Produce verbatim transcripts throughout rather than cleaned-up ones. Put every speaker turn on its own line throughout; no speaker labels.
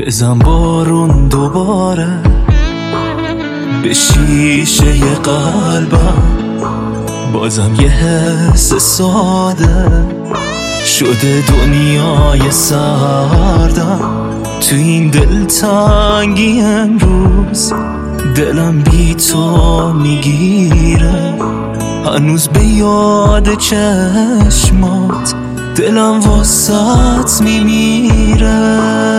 بزن بارون دوباره به شیشه قلبم، بازم یه حس ساده شده دنیای سردم. تو این دلتنگی امروز دلم بی تو میگیره، هنوز به یاد چشمات دلم واسط میمیره.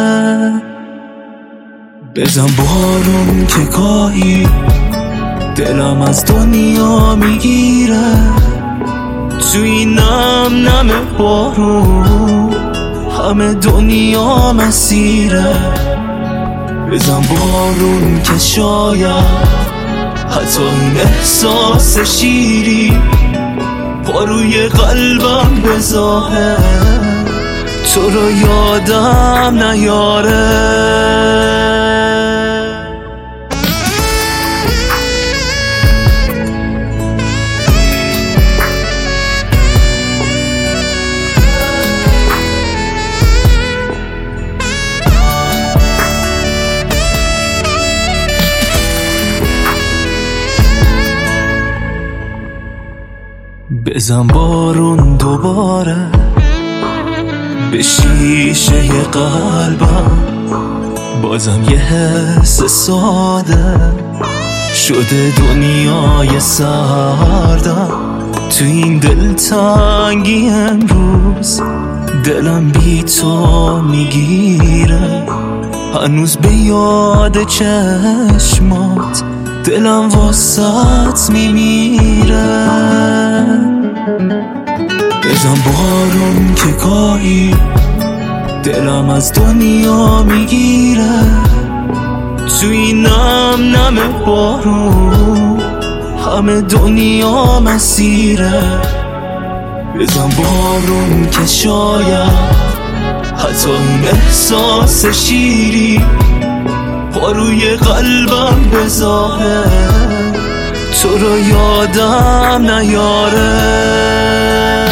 بزن بارون که گاهی دلم از دنیا میگیره، تو این نم نم بارون همه دنیا مسیره. بزن بارون که شاید حتی این احساس شیری پا روی قلبم بذاره، تو رو یادم نیاره. بزن بارون دوباره به شیشه قلبم، بازم یه حس ساده شده دنیای سردم. تو این دلتنگی امروز دلم بی تو میگیره، هنوز به یاد چشمات دلم واسط میمیره. بزن بارون که گاهی دلم از دنیا میگیره، تو این نم نم بارون همه دنیا مسیره. بزن بارون که شاید حتی این احساس شیری پا روی قلبم بذاره، تو رو یادم نیاره.